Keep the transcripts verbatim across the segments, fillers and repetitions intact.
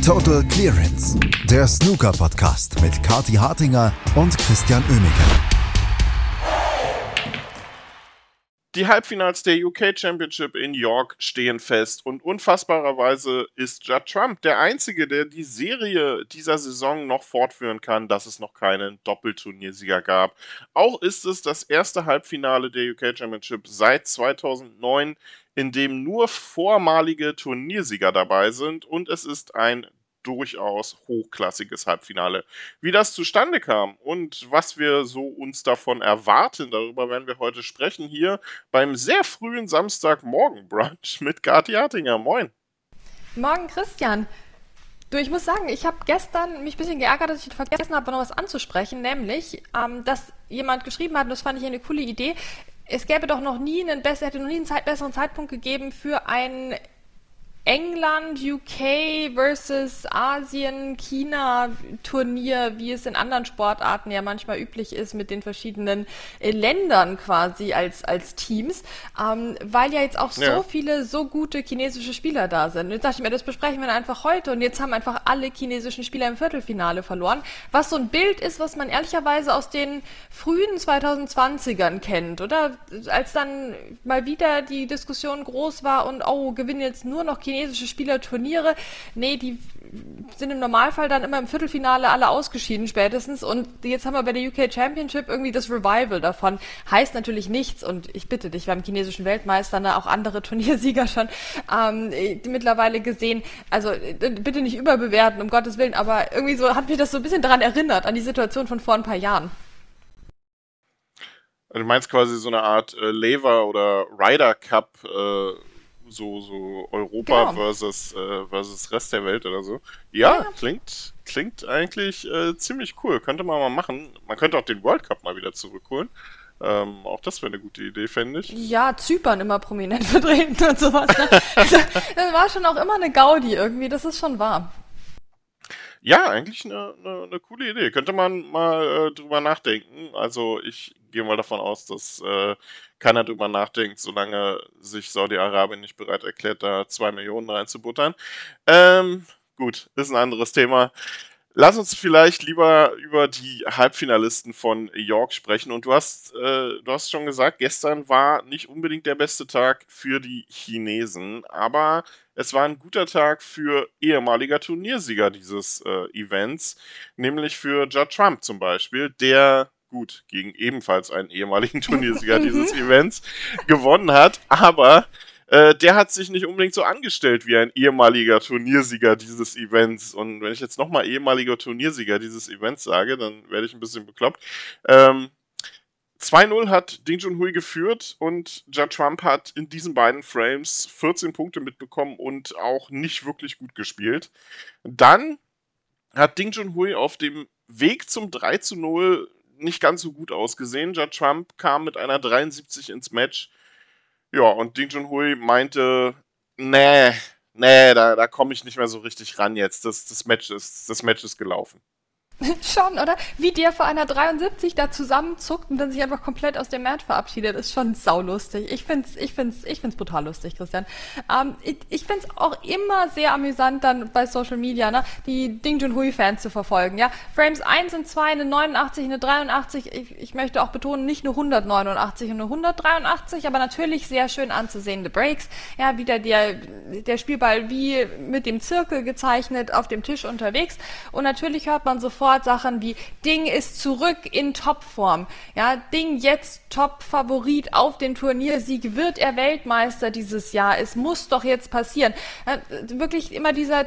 Total Clearance, der Snooker-Podcast mit Kathi Hartinger und Christian Oemeke. Die Halbfinals der U K Championship in York stehen fest und unfassbarerweise ist Judd Trump der Einzige, der die Serie dieser Saison noch fortführen kann, dass es noch keinen Doppelturniersieger gab. Auch ist es das erste Halbfinale der U K Championship seit zweitausendneun, in dem nur vormalige Turniersieger dabei sind und es ist ein durchaus hochklassiges Halbfinale. Wie das zustande kam und was wir so uns davon erwarten, darüber werden wir heute sprechen hier beim sehr frühen Samstagmorgen-Brunch mit Kathi Hartinger. Moin. Morgen, Christian. Du, ich muss sagen, ich habe gestern mich ein bisschen geärgert, dass ich vergessen habe, noch was anzusprechen, nämlich, ähm, dass jemand geschrieben hat, und das fand ich eine coole Idee, es gäbe doch noch nie einen besser, hätte noch nie einen Zeit, besseren Zeitpunkt gegeben für ein England, U K versus Asien, China Turnier, wie es in anderen Sportarten ja manchmal üblich ist, mit den verschiedenen äh, Ländern quasi als, als Teams, ähm, weil ja jetzt auch Ja. so viele so gute chinesische Spieler da sind. Und jetzt dachte ich mir, das besprechen wir dann einfach heute und jetzt haben einfach alle chinesischen Spieler im Viertelfinale verloren, was so ein Bild ist, was man ehrlicherweise aus den frühen zweitausendzwanzigern kennt, oder? Als dann mal wieder die Diskussion groß war und oh, gewinnen jetzt nur noch chinesische Spieler Turniere. Nee, die sind im Normalfall dann immer im Viertelfinale alle ausgeschieden spätestens und jetzt haben wir bei der U K Championship irgendwie das Revival davon. Heißt natürlich nichts und ich bitte dich, wir haben chinesischen Weltmeister, ne, auch andere Turniersieger schon ähm, die mittlerweile gesehen. Also äh, bitte nicht überbewerten, um Gottes Willen, aber irgendwie so hat mich das so ein bisschen daran erinnert, an die Situation von vor ein paar Jahren. Du meinst quasi so eine Art äh, Lever- oder Ryder Cup, äh, so, so Europa Genau. versus, äh, versus Rest der Welt oder so. Ja, Ja. klingt, klingt eigentlich äh, ziemlich cool. Könnte man mal machen. Man könnte auch den World Cup mal wieder zurückholen. Ähm, auch das wäre eine gute Idee, fände ich. Ja, Zypern immer prominent vertreten und sowas. Ne? Das war schon auch immer eine Gaudi irgendwie, das ist schon wahr. Ja, eigentlich eine, eine, eine coole Idee. Könnte man mal äh, drüber nachdenken. Also ich gehe mal davon aus, dass äh, keiner drüber nachdenkt, solange sich Saudi-Arabien nicht bereit erklärt, da zwei Millionen reinzubuttern. Ähm, gut, ist ein anderes Thema. Lass uns vielleicht lieber über die Halbfinalisten von York sprechen. Und du hast, äh, du hast schon gesagt, gestern war nicht unbedingt der beste Tag für die Chinesen, aber es war ein guter Tag für ehemaliger Turniersieger dieses äh, Events, nämlich für Judd Trump zum Beispiel, der gut gegen ebenfalls einen ehemaligen Turniersieger dieses Events gewonnen hat, aber äh, der hat sich nicht unbedingt so angestellt wie ein ehemaliger Turniersieger dieses Events. Und wenn ich jetzt nochmal ehemaliger Turniersieger dieses Events sage, dann werde ich ein bisschen bekloppt. Ähm, zwei null hat Ding Junhui geführt und Judd Trump hat in diesen beiden Frames vierzehn Punkte mitbekommen und auch nicht wirklich gut gespielt. Dann hat Ding Junhui auf dem Weg zum drei zu null nicht ganz so gut ausgesehen. Judd Trump kam mit einer dreiundsiebzig ins Match. Ja, und Ding Junhui meinte, nee, nee, da, da komme ich nicht mehr so richtig ran jetzt. Das, das, Match ist, das Match ist gelaufen. Schon, oder? Wie der vor einer dreiundsiebzig da zusammenzuckt und dann sich einfach komplett aus dem Match verabschiedet, ist schon saulustig. Ich find's, ich find's, ich find's brutal lustig, Christian. Ähm, ich, ich find's auch immer sehr amüsant dann bei Social Media, ne, die Ding Junhui-Fans zu verfolgen, ja. Frames eins und zwei, eine neunundachtzig, eine dreiundachtzig, ich, ich möchte auch betonen, nicht nur hundertneunundachtzig und eine hundertdreiundachtzig, aber natürlich sehr schön anzusehende Breaks, ja, wieder der, der Spielball wie mit dem Zirkel gezeichnet auf dem Tisch unterwegs und natürlich hört man sofort Sachen wie Ding ist zurück in Topform. Ja, Ding jetzt Top-Favorit auf den Turniersieg. Wird er Weltmeister dieses Jahr? Es muss doch jetzt passieren. Ja, wirklich immer dieser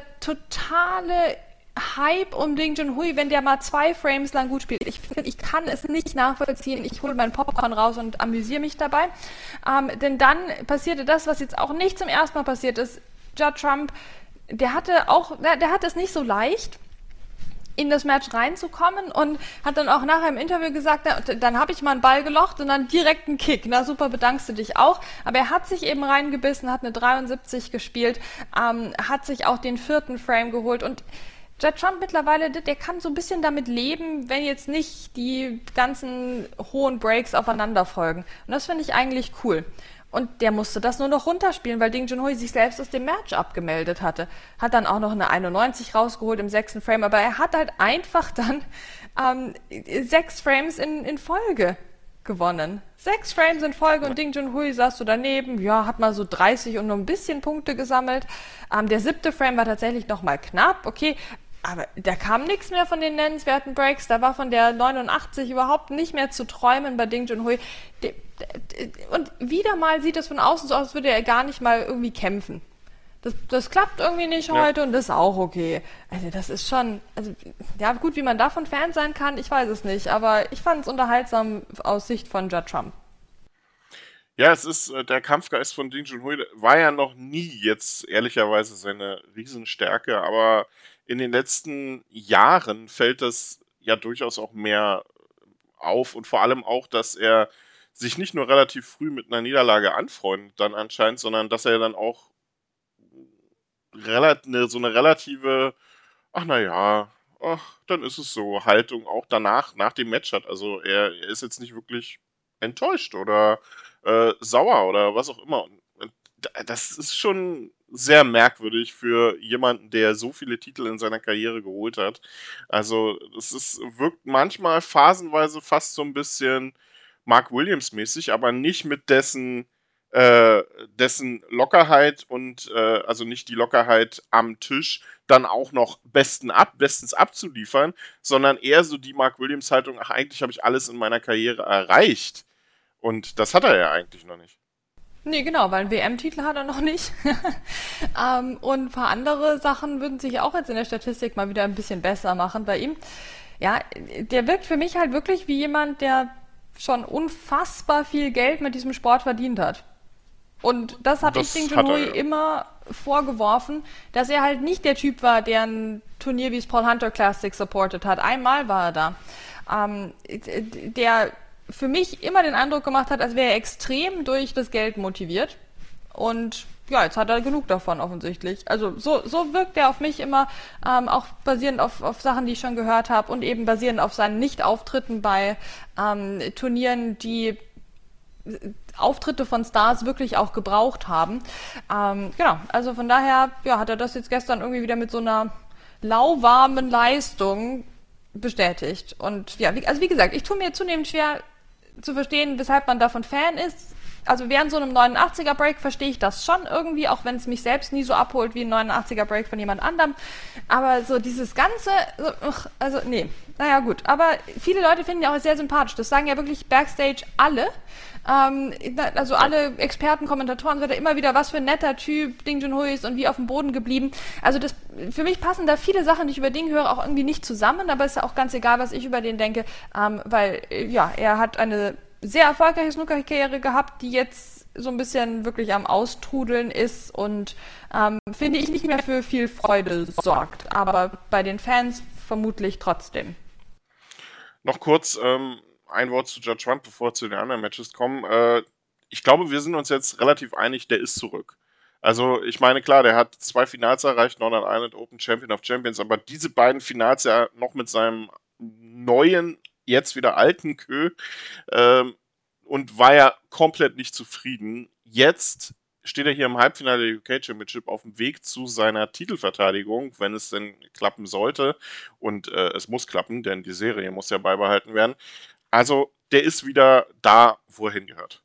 totale Hype um Ding Junhui, wenn der mal zwei Frames lang gut spielt. Ich, ich kann es nicht nachvollziehen. Ich hole meinen Popcorn raus und amüsiere mich dabei. Ähm, denn dann passierte das, was jetzt auch nicht zum ersten Mal passiert ist. Judd Trump, der hatte auch, der hatte es nicht so leicht, in das Match reinzukommen und hat dann auch nachher im Interview gesagt, na, dann habe ich mal einen Ball gelocht und dann direkt einen Kick. Na super, bedankst du dich auch. Aber er hat sich eben reingebissen, hat eine dreiundsiebzig gespielt, ähm, hat sich auch den vierten Frame geholt und Judd Trump mittlerweile, der kann so ein bisschen damit leben, wenn jetzt nicht die ganzen hohen Breaks aufeinander folgen. Und das finde ich eigentlich cool. Und der musste das nur noch runterspielen, weil Ding Junhui sich selbst aus dem Match abgemeldet hatte. Hat dann auch noch eine einundneunzig rausgeholt im sechsten Frame, aber er hat halt einfach dann ähm, sechs Frames in, in Folge gewonnen. Sechs Frames in Folge und Ding Junhui saß so daneben, ja, hat mal so dreißig und nur ein bisschen Punkte gesammelt. Ähm, der siebte Frame war tatsächlich noch mal knapp, okay, aber da kam nichts mehr von den nennenswerten Breaks. Da war von der neunundachtzig überhaupt nicht mehr zu träumen bei Ding Junhui. Und wieder mal sieht es von außen so aus, als würde er gar nicht mal irgendwie kämpfen. Das, das klappt irgendwie nicht ja. heute und das ist auch okay. Also das ist schon, also ja gut, wie man davon Fan sein kann, ich weiß es nicht. Aber ich fand es unterhaltsam aus Sicht von Judd Trump. Ja, es ist, der Kampfgeist von Ding Junhui war ja noch nie jetzt ehrlicherweise seine Riesenstärke, aber in den letzten Jahren fällt das ja durchaus auch mehr auf und vor allem auch, dass er sich nicht nur relativ früh mit einer Niederlage anfreundet dann anscheinend, sondern dass er dann auch relat- ne, so eine relative, ach naja, ach, dann ist es so, Haltung auch danach, nach dem Match hat. Also er, er ist jetzt nicht wirklich enttäuscht oder äh, sauer oder was auch immer. Und das ist schon sehr merkwürdig für jemanden, der so viele Titel in seiner Karriere geholt hat. Also es ist, wirkt manchmal phasenweise fast so ein bisschen Mark Williams-mäßig, aber nicht mit dessen, äh, dessen Lockerheit und äh, also nicht die Lockerheit am Tisch dann auch noch besten ab, bestens abzuliefern, sondern eher so die Mark Williams-Haltung, ach, eigentlich habe ich alles in meiner Karriere erreicht. Und das hat er ja eigentlich noch nicht. Nee, genau, weil einen W M-Titel hat er noch nicht. ähm, und ein paar andere Sachen würden sich auch jetzt in der Statistik mal wieder ein bisschen besser machen bei ihm. Ja, der wirkt für mich halt wirklich wie jemand, der schon unfassbar viel Geld mit diesem Sport verdient hat. Und das habe ich Ding Junhui ja. immer vorgeworfen, dass er halt nicht der Typ war, der ein Turnier wie das Paul Hunter Classic supported hat. Einmal war er da. Ähm, der für mich immer den Eindruck gemacht hat, als wäre er extrem durch das Geld motiviert. Und ja, jetzt hat er genug davon offensichtlich. Also so, so wirkt er auf mich immer, ähm, auch basierend auf, auf Sachen, die ich schon gehört habe und eben basierend auf seinen Nicht-Auftritten bei ähm, Turnieren, die Auftritte von Stars wirklich auch gebraucht haben. Ähm, genau, also von daher ja, hat er das jetzt gestern irgendwie wieder mit so einer lauwarmen Leistung bestätigt. Und ja, wie, also wie gesagt, ich tue mir zunehmend schwer zu verstehen, weshalb man davon Fan ist. Also während so einem neunundachtziger Break verstehe ich das schon irgendwie, auch wenn es mich selbst nie so abholt wie ein neunundachtziger Break von jemand anderem. Aber so dieses Ganze, so, ach, also nee, naja gut. Aber viele Leute finden ja auch sehr sympathisch. Das sagen ja wirklich Backstage alle. Ähm, also alle Experten, Kommentatoren, so immer wieder, was für ein netter Typ Ding Junhui ist und wie auf dem Boden geblieben. Also das, für mich passen da viele Sachen, die ich über Ding höre, auch irgendwie nicht zusammen, aber es ist ja auch ganz egal, was ich über den denke, ähm, weil ja, er hat eine sehr erfolgreiche Snooker-Karriere gehabt, die jetzt so ein bisschen wirklich am Austrudeln ist und ähm, finde ich nicht mehr für viel Freude sorgt, aber bei den Fans vermutlich trotzdem. Noch kurz ähm, ein Wort zu Judd Trump, bevor wir zu den anderen Matches kommen. Äh, ich glaube, wir sind uns jetzt relativ einig, der ist zurück. Also ich meine, klar, der hat zwei Finals erreicht, Northern Ireland Open, Champion of Champions, aber diese beiden Finals ja noch mit seinem neuen, jetzt wieder alten Kö ähm, und war ja komplett nicht zufrieden. Jetzt steht er hier im Halbfinale der U K Championship auf dem Weg zu seiner Titelverteidigung, wenn es denn klappen sollte. Und äh, es muss klappen, denn die Serie muss ja beibehalten werden. Also der ist wieder da, wo er hingehört.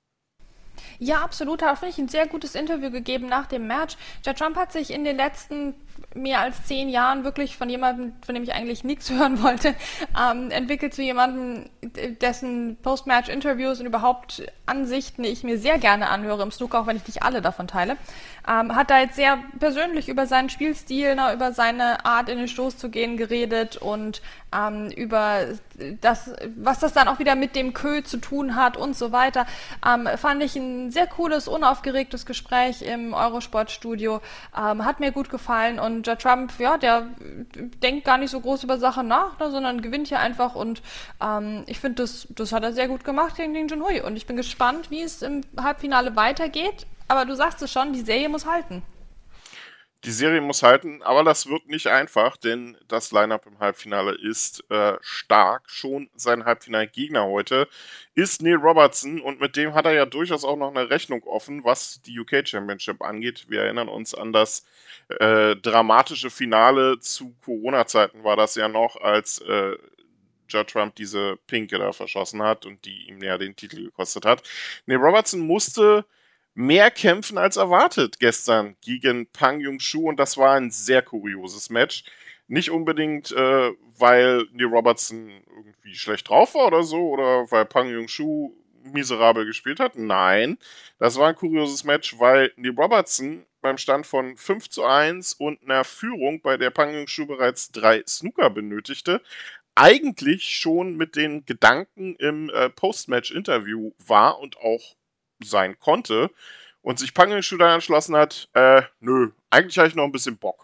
Ja, absolut. Hat, finde ich, ein sehr gutes Interview gegeben nach dem Match. Judd Trump hat sich in den letzten mehr als zehn Jahren wirklich von jemandem, von dem ich eigentlich nichts hören wollte, ähm, entwickelt zu jemandem, dessen Post-Match-Interviews und überhaupt Ansichten ich mir sehr gerne anhöre im Snooker, auch wenn ich nicht alle davon teile. Ähm, hat da jetzt sehr persönlich über seinen Spielstil, na, über seine Art in den Stoß zu gehen geredet und ähm, über das, was das dann auch wieder mit dem Kö zu tun hat und so weiter. Ähm, fand ich ein sehr cooles, unaufgeregtes Gespräch im Eurosport-Studio. Ähm, hat mir gut gefallen und Judd Trump, ja, der denkt gar nicht so groß über Sachen nach, ne, sondern gewinnt hier einfach und ähm, ich finde, das, das hat er sehr gut gemacht gegen Ding Junhui und ich bin gespannt, wie es im Halbfinale weitergeht. Aber du sagst es schon, die Serie muss halten. Die Serie muss halten, aber das wird nicht einfach, denn das Line-Up im Halbfinale ist äh, stark. Schon sein Halbfinalgegner heute ist Neil Robertson und mit dem hat er ja durchaus auch noch eine Rechnung offen, was die U K Championship angeht. Wir erinnern uns an das äh, dramatische Finale zu Corona-Zeiten war das ja noch, als äh, Judd Trump diese Pinke da verschossen hat und die ihm ja den Titel gekostet hat. Neil Robertson musste mehr kämpfen als erwartet gestern gegen Pang Jung-Soo und das war ein sehr kurioses Match. Nicht unbedingt, äh, weil Neil Robertson irgendwie schlecht drauf war oder so oder weil Pang Jung-Soo miserabel gespielt hat. Nein, das war ein kurioses Match, weil Neil Robertson beim Stand von fünf zu eins und einer Führung, bei der Pang Jung-Soo bereits drei Snooker benötigte, eigentlich schon mit den Gedanken im äh, Post-Match-Interview war und auch sein konnte und sich Pang Jung-Soo dann entschlossen hat, äh, nö, eigentlich habe ich noch ein bisschen Bock.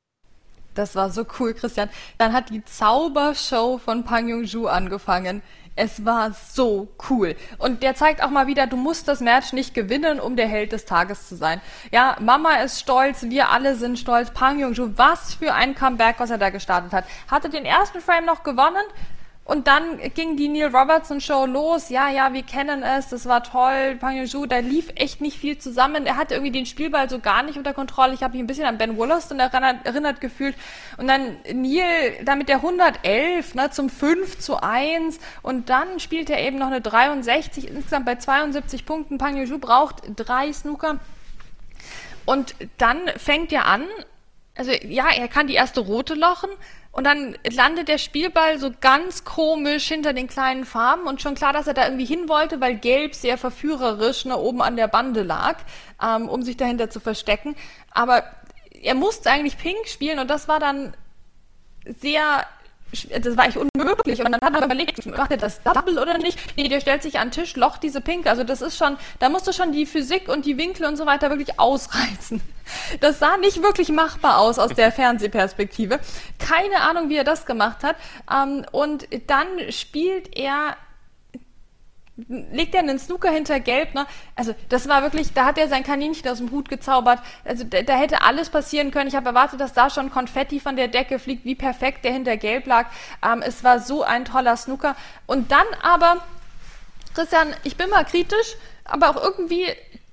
Das war so cool, Christian. Dann hat die Zaubershow von Pang Jung-Soo angefangen. Es war so cool. Und der zeigt auch mal wieder, du musst das Match nicht gewinnen, um der Held des Tages zu sein. Ja, Mama ist stolz, wir alle sind stolz. Pang Jung-Soo, was für ein Comeback, was er da gestartet hat. Hatte den ersten Frame noch gewonnen. Und dann ging die Neil Robertson Show los. Ja, ja, wir kennen es, das war toll. Pang Jung-Soo, da lief echt nicht viel zusammen. Er hatte irgendwie den Spielball so gar nicht unter Kontrolle. Ich habe mich ein bisschen an Ben Wollaston erinnert, erinnert gefühlt. Und dann Neil, da mit der hundertelf, ne, zum fünf zu eins. Und dann spielt er eben noch eine dreiundsechzig, insgesamt bei zweiundsiebzig Punkten. Pang Jung-Soo braucht drei Snooker. Und dann fängt er an, also ja, er kann die erste rote lochen. Und dann landet der Spielball so ganz komisch hinter den kleinen Farben und schon klar, dass er da irgendwie hin wollte, weil Gelb sehr verführerisch ne, oben an der Bande lag, ähm, um sich dahinter zu verstecken. Aber er musste eigentlich Pink spielen und das war dann sehr, das war echt unmöglich. Und dann hat er überlegt, macht er das Double oder nicht? Nee, der stellt sich an den Tisch, locht diese Pink. Also das ist schon, da musst du schon die Physik und die Winkel und so weiter wirklich ausreizen. Das sah nicht wirklich machbar aus aus der Fernsehperspektive. Keine Ahnung, wie er das gemacht hat. Und dann spielt er, legt er einen Snooker hinter Gelb. Ne? Also das war wirklich, da hat er sein Kaninchen aus dem Hut gezaubert. Also da, da hätte alles passieren können. Ich habe erwartet, dass da schon Konfetti von der Decke fliegt, wie perfekt der hinter Gelb lag. Ähm, es war so ein toller Snooker. Und dann aber, Christian, ich bin mal kritisch, aber auch irgendwie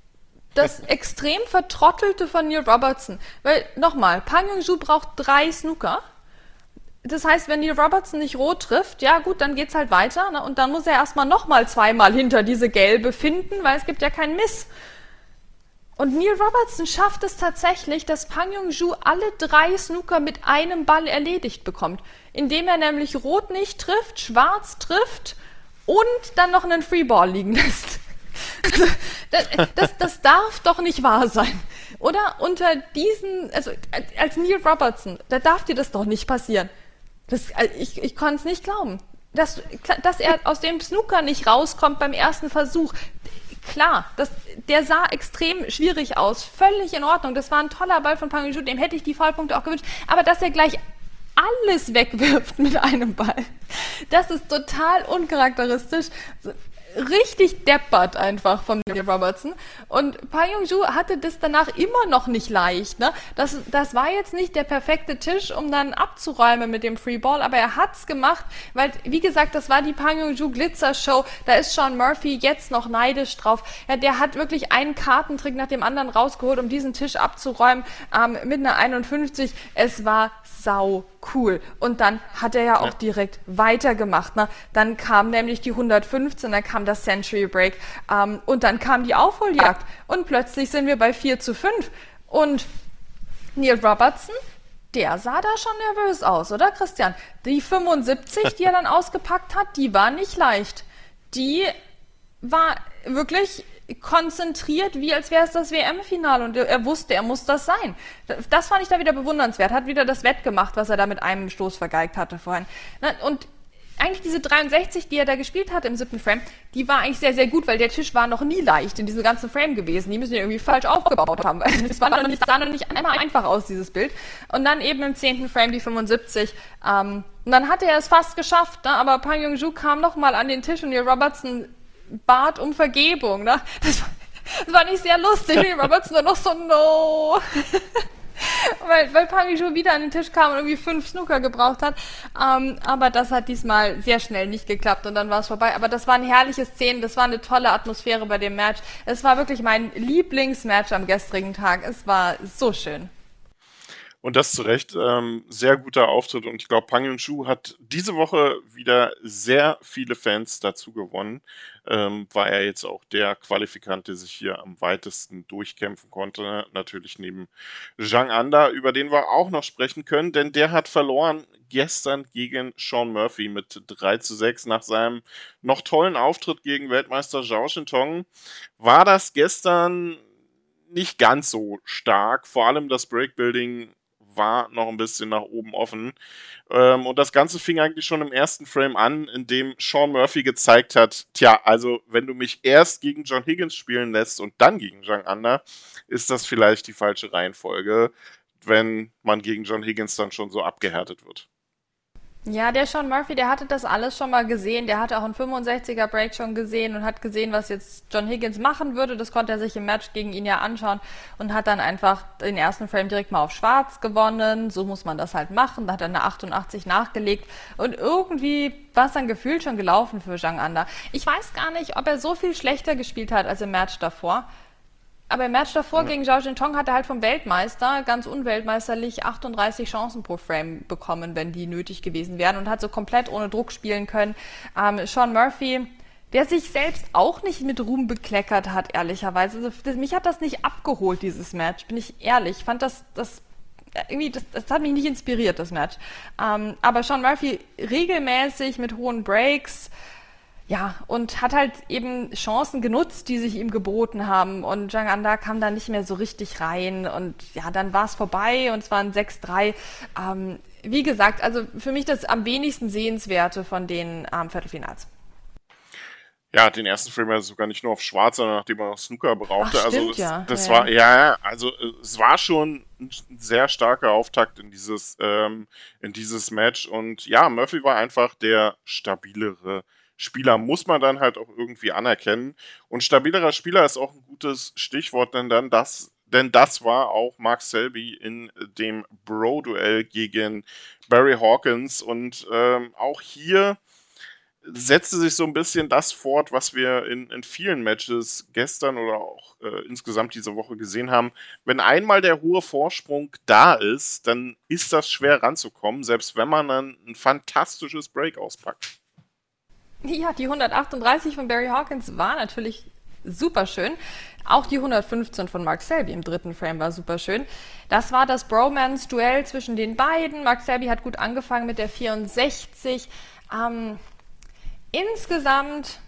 das extrem Vertrottelte von Neil Robertson. Weil, nochmal, Pang Jung-Soo braucht drei Snooker. Das heißt, wenn Neil Robertson nicht rot trifft, ja gut, dann geht's halt weiter. Ne? Und dann muss er erstmal nochmal zweimal hinter diese gelbe finden, weil es gibt ja keinen Miss. Und Neil Robertson schafft es tatsächlich, dass Pang Jung-Soo alle drei Snooker mit einem Ball erledigt bekommt. Indem er nämlich rot nicht trifft, schwarz trifft und dann noch einen Freeball liegen lässt. Das, das, das darf doch nicht wahr sein. Oder unter diesen, also als Neil Robertson, da darf dir das doch nicht passieren. Das, ich ich konnte es nicht glauben. Dass, dass er aus dem Snooker nicht rauskommt beim ersten Versuch. Klar, das, der sah extrem schwierig aus. Völlig in Ordnung. Das war ein toller Ball von Pang Jung-Soo, dem hätte ich die Foulpunkte auch gewünscht. Aber dass er gleich alles wegwirft mit einem Ball, das ist total uncharakteristisch. Richtig deppert einfach von Neil Robertson. Und Pang Jung-Soo hatte das danach immer noch nicht leicht. Ne? Das, das war jetzt nicht der perfekte Tisch, um dann abzuräumen mit dem Freeball, aber er hat's gemacht, weil, wie gesagt, das war die Pang Jung-Soo Glitzer-Show. Da ist Sean Murphy jetzt noch neidisch drauf. Ja, der hat wirklich einen Kartentrick nach dem anderen rausgeholt, um diesen Tisch abzuräumen, ähm, mit einer einundfünfzig. Es war sau cool. Und dann hat er ja auch ja. direkt weitergemacht. Ne? Dann kam nämlich die hundertfünfzehn, dann kam das Century Break ähm, und dann kam die Aufholjagd. Und plötzlich sind wir bei vier zu fünf. Und Neil Robertson, der sah da schon nervös aus, oder Christian? Die fünfundsiebzig, die er dann ausgepackt hat, die war nicht leicht. Die war wirklich konzentriert, wie als wäre es das W M-Finale und er wusste, er muss das sein. Das fand ich da wieder bewundernswert. Hat wieder das wettgemacht, was er da mit einem Stoß vergeigt hatte vorhin. Und eigentlich diese dreiundsechzig, die er da gespielt hat im siebten Frame, die war eigentlich sehr, sehr gut, weil der Tisch war noch nie leicht in diesem ganzen Frame gewesen. Die müssen ja irgendwie falsch aufgebaut haben. Es war noch nicht, sah noch nicht einmal einfach aus, dieses Bild. Und dann eben im zehnten Frame die fünfundsiebzig. Ähm, und dann hatte er es fast geschafft, ne? Aber Pang Jung-Soo kam nochmal an den Tisch und Neil Robertson bat um Vergebung. Ne? Das, war, das war nicht sehr lustig. Neil Robertson war noch so, no. weil, weil Pang Yu wieder an den Tisch kam und irgendwie fünf Snooker gebraucht hat. Ähm, aber das hat diesmal sehr schnell nicht geklappt und dann war es vorbei. Aber das waren herrliche Szenen, das war eine tolle Atmosphäre bei dem Match. Es war wirklich mein Lieblingsmatch am gestrigen Tag. Es war so schön. Und das zu Recht, ähm, sehr guter Auftritt. Und ich glaube, Pang Yun-Shu hat diese Woche wieder sehr viele Fans dazu gewonnen. Ähm, war er jetzt auch der Qualifikant, der sich hier am weitesten durchkämpfen konnte. Natürlich neben Zhang Anda, über den wir auch noch sprechen können, denn der hat verloren gestern gegen Sean Murphy mit drei zu sechs nach seinem noch tollen Auftritt gegen Weltmeister Zhao Shintong. War das gestern nicht ganz so stark. Vor allem das Breakbuilding war noch ein bisschen nach oben offen. Ähm, und das Ganze fing eigentlich schon im ersten Frame an, in dem Sean Murphy gezeigt hat, tja, also wenn du mich erst gegen John Higgins spielen lässt und dann gegen Zhang Anda, ist das vielleicht die falsche Reihenfolge, wenn man gegen John Higgins dann schon so abgehärtet wird. Ja, der Sean Murphy, der hatte das alles schon mal gesehen. Der hatte auch einen fünfundsechziger Break schon gesehen und hat gesehen, was jetzt John Higgins machen würde. Das konnte er sich im Match gegen ihn ja anschauen und hat dann einfach den ersten Frame direkt mal auf Schwarz gewonnen. So muss man das halt machen. Da hat er eine achtundachtzig nachgelegt und irgendwie war es dann gefühlt schon gelaufen für Zhang Anda. Ich weiß gar nicht, ob er so viel schlechter gespielt hat als im Match davor. Aber im Match davor gegen Zhao Shintong hat er halt vom Weltmeister ganz unweltmeisterlich achtunddreißig Chancen pro Frame bekommen, wenn die nötig gewesen wären und hat so komplett ohne Druck spielen können. Ähm, Sean Murphy, der sich selbst auch nicht mit Ruhm bekleckert hat, ehrlicherweise. Also, das, mich hat das nicht abgeholt, dieses Match, bin ich ehrlich. Ich fand das, das irgendwie, das, das hat mich nicht inspiriert, das Match. Ähm, aber Sean Murphy regelmäßig mit hohen Breaks, ja, und hat halt eben Chancen genutzt, die sich ihm geboten haben. Und Zhang Anda kam da nicht mehr so richtig rein. Und ja, dann war es vorbei und es war ein sechs drei. Ähm, wie gesagt, also für mich das am wenigsten Sehenswerte von den ähm, Viertelfinals. Ja, den ersten Frame ja sogar nicht nur auf Schwarz, sondern nachdem er noch Snooker Ach, brauchte. Also stimmt das, ja. das Ja, war, ja. ja, ja, also äh, es war schon ein sehr starker Auftakt in dieses, ähm, in dieses Match. Und ja, Murphy war einfach der stabilere Spieler, muss man dann halt auch irgendwie anerkennen. Und stabilerer Spieler ist auch ein gutes Stichwort, denn dann das, denn das war auch Mark Selby in dem Bro-Duell gegen Barry Hawkins. Und ähm, auch hier setzte sich so ein bisschen das fort, was wir in, in vielen Matches gestern oder auch äh, insgesamt diese Woche gesehen haben. Wenn einmal der hohe Vorsprung da ist, dann ist das schwer ranzukommen, selbst wenn man dann ein fantastisches Break auspackt. Ja, die hundertachtunddreißig von Barry Hawkins war natürlich super schön. Auch die hundertfünfzehn von Mark Selby im dritten Frame war super schön. Das war das Bromance-Duell zwischen den beiden. Mark Selby hat gut angefangen mit der vierundsechzig. Ähm, insgesamt,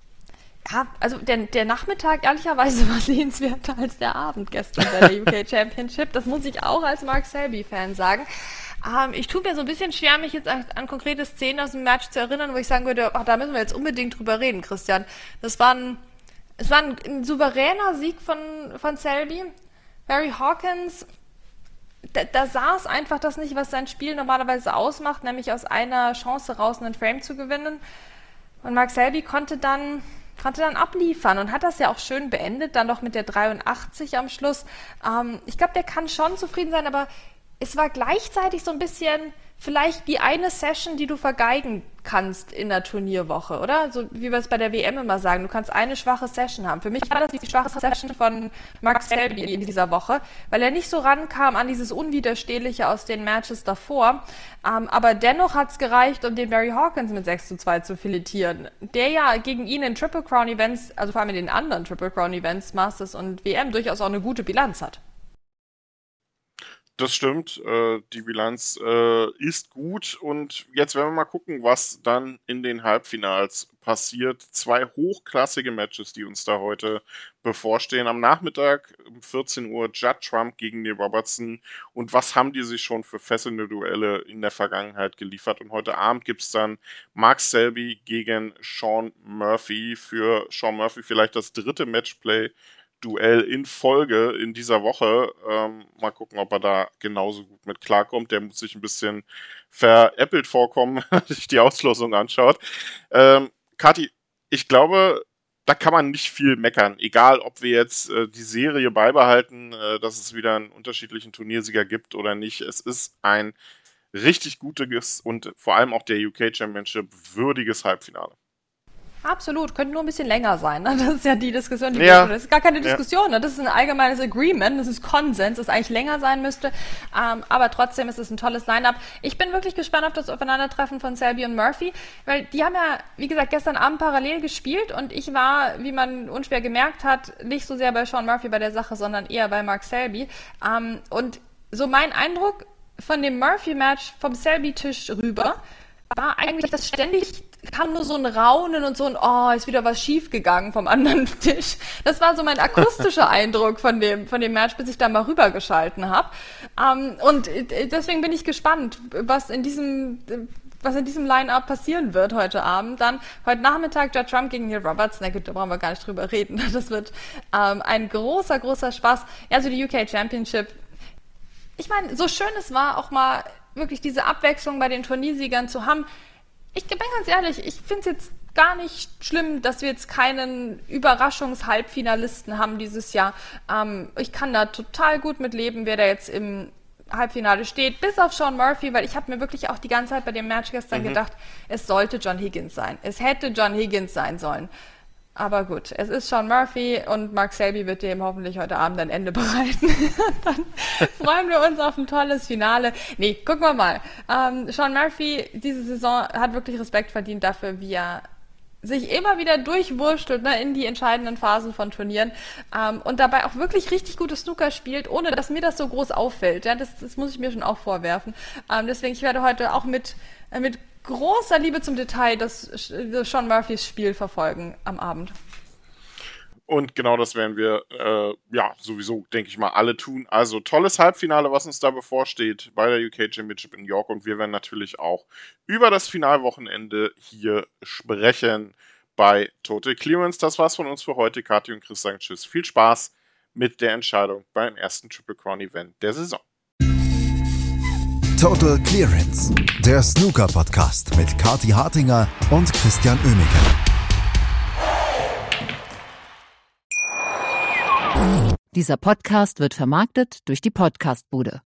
ja, also der, der Nachmittag ehrlicherweise war sehenswerter als der Abend gestern bei der U K Championship. Das muss ich auch als Mark Selby-Fan sagen. Ähm, ich tue mir so ein bisschen schwer, mich jetzt an, an konkrete Szenen aus dem Match zu erinnern, wo ich sagen würde, ach, da müssen wir jetzt unbedingt drüber reden, Christian. Das war ein, es war ein, ein souveräner Sieg von, von Selby. Barry Hawkins, da, da sah es einfach das nicht, was sein Spiel normalerweise ausmacht, nämlich aus einer Chance raus einen Frame zu gewinnen. Und Mark Selby konnte dann, konnte dann abliefern und hat das ja auch schön beendet, dann noch mit der dreiundachtzig am Schluss. Ähm, ich glaube, der kann schon zufrieden sein, aber es war gleichzeitig so ein bisschen vielleicht die eine Session, die du vergeigen kannst in der Turnierwoche, oder? So wie wir es bei der W M immer sagen, du kannst eine schwache Session haben. Für mich war das die schwache Session von Mark Selby in dieser Woche, weil er nicht so rankam an dieses Unwiderstehliche aus den Matches davor. Ähm, aber dennoch hat es gereicht, um den Barry Hawkins mit sechs zu zwei zu filetieren, der ja gegen ihn in Triple Crown Events, also vor allem in den anderen Triple Crown Events, Masters und W M, durchaus auch eine gute Bilanz hat. Das stimmt, äh, die Bilanz äh, ist gut und jetzt werden wir mal gucken, was dann in den Halbfinals passiert. Zwei hochklassige Matches, die uns da heute bevorstehen. Am Nachmittag um vierzehn Uhr Judd Trump gegen Neil Robertson und was haben die sich schon für fesselnde Duelle in der Vergangenheit geliefert. Und heute Abend gibt es dann Mark Selby gegen Sean Murphy. Für Sean Murphy vielleicht das dritte Matchplay Duell in Folge in dieser Woche. Ähm, mal gucken, ob er da genauso gut mit klarkommt. Der muss sich ein bisschen veräppelt vorkommen, wenn sich die Auslosung anschaut. Ähm, Kathi, ich glaube, da kann man nicht viel meckern. Egal, ob wir jetzt äh, die Serie beibehalten, äh, dass es wieder einen unterschiedlichen Turniersieger gibt oder nicht. Es ist ein richtig gutes und vor allem auch der U K Championship würdiges Halbfinale. Absolut, könnte nur ein bisschen länger sein. Ne? Das ist ja die Diskussion, die ja. das ist gar keine Diskussion. Ja. Ne? Das ist ein allgemeines Agreement, das ist Konsens, das eigentlich länger sein müsste. Ähm, aber trotzdem ist es ein tolles Line-Up. Ich bin wirklich gespannt auf das Aufeinandertreffen von Selby und Murphy, weil die haben ja, wie gesagt, gestern Abend parallel gespielt und ich war, wie man unschwer gemerkt hat, nicht so sehr bei Sean Murphy bei der Sache, sondern eher bei Mark Selby. Ähm, und so mein Eindruck von dem Murphy-Match vom Selby-Tisch rüber war eigentlich, dass ständig kam nur so ein Raunen und so ein, oh, ist wieder was schief gegangen vom anderen Tisch. Das war so mein akustischer Eindruck von dem, von dem Match, bis ich da mal rübergeschalten habe. Ähm, und deswegen bin ich gespannt, was in diesem, was in diesem Line-Up passieren wird heute Abend. Dann heute Nachmittag Judd Trump gegen Neil Roberts. Na gut, da brauchen wir gar nicht drüber reden. Das wird ähm, ein großer, großer Spaß. Ja, also die U K Championship. Ich meine, so schön es war, auch mal wirklich diese Abwechslung bei den Turniersiegern zu haben. Ich bin ganz ehrlich, ich finde es jetzt gar nicht schlimm, dass wir jetzt keinen Überraschungs-Halbfinalisten haben dieses Jahr. Ähm, ich kann da total gut mit leben, wer da jetzt im Halbfinale steht, bis auf Sean Murphy, weil ich habe mir wirklich auch die ganze Zeit bei dem Match gestern mhm. gedacht, es sollte John Higgins sein. Es hätte John Higgins sein sollen. Aber gut, es ist Sean Murphy und Mark Selby wird dem hoffentlich heute Abend ein Ende bereiten. Dann freuen wir uns auf ein tolles Finale. Nee, gucken wir mal. Ähm, Sean Murphy diese Saison hat wirklich Respekt verdient dafür, wie er sich immer wieder durchwurschtelt, ne, in die entscheidenden Phasen von Turnieren ähm, und dabei auch wirklich richtig gutes Snooker spielt, ohne dass mir das so groß auffällt. Ja, das, das muss ich mir schon auch vorwerfen. Ähm, deswegen, ich werde heute auch mit, äh, mit großer Liebe zum Detail das, das Sean Murphys Spiel verfolgen am Abend. Und genau das werden wir, äh, ja, sowieso, denke ich mal, alle tun. Also tolles Halbfinale, was uns da bevorsteht bei der U K Championship in York. Und wir werden natürlich auch über das Finalwochenende hier sprechen bei Total Clearance. Das war's von uns für heute. Kathi und Chris sagen Tschüss. Viel Spaß mit der Entscheidung beim ersten Triple Crown Event der Saison. Total Clearance, der Snooker-Podcast mit Kathi Hartinger und Christian Oemeke. Dieser Podcast wird vermarktet durch die Podcastbude.